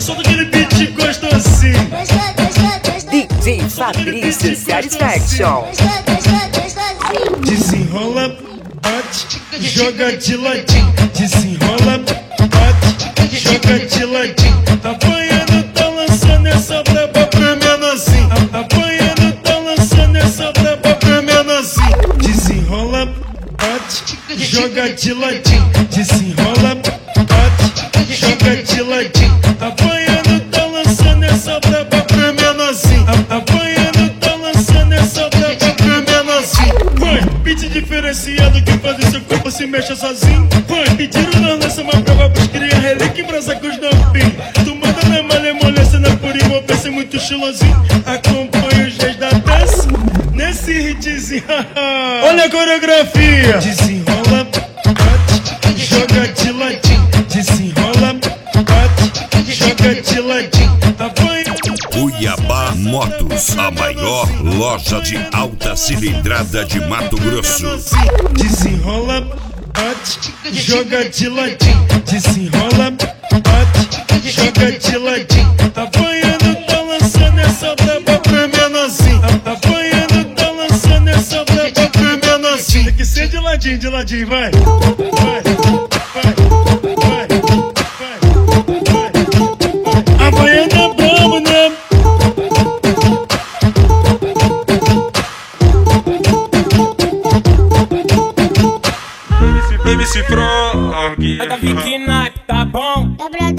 Solta aquele beat gostosinho. DJ Fabrício Satisfaction. Desenrola, bate, joga de ladinho. Desenrola, bate, joga de ladinho. Apanhando, tá lançando essa braba pra menorzinho. Apanhando, tá lançando essa braba pra menorzinho. Desenrola, bate, joga de ladinho. Desenrola, bate, joga de ladinho. Apanhando, tá lançando essa braba pra menorzinho. Apanhando, tá lançando essa braba pra menorzinho. Vai, beat diferenciado que faz o seu corpo se mexa sozinho. Vai, pediram na lança uma prova pros cria relíquia em brasa com os novinhos. Tu manda na malemolência, na pura envolvência, muito estilosinho. Acompanha os reis da dança nesse hitzinho. Olha a coreografia. Desenrola, bate, joga de ladinho. Desenrola, bate, joga de ladinho. Apanha. Cuiabá Motos, a maior loja de alta cilindrada de Mato Grosso. Desenrola, bate, joga de ladinho. Desenrola, bate, joga de ladinho. Apanhando, tá lançando essa braba pra menorzinho. Apanhando, tá lançando essa braba pra menorzinho. Tem que ser de ladinho, vai. Vai, vai, vai, vai, vai. Apanhando é brabo, né? MC Frog. Tá bom?